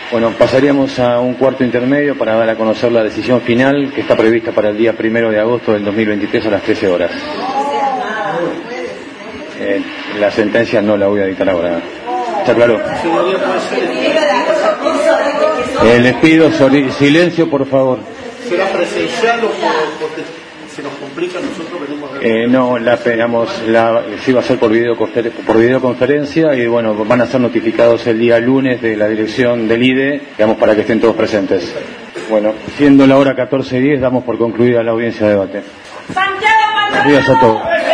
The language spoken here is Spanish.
Bueno, pasaríamos a un cuarto intermedio para dar a conocer la decisión final que está prevista para el día 1 de agosto del 2023 a las 13 horas. La sentencia no la voy a dictar ahora. ¿Está claro? Les pido silencio, por favor. ¿Será presencial o porque se nos complica? Nosotros venimos de... No, sí va a ser por videoconferencia y bueno, van a ser notificados el día lunes de la dirección del IDE, digamos, para que estén todos presentes. Bueno, siendo la hora 14:10, damos por concluida la audiencia de debate. Gracias a todos.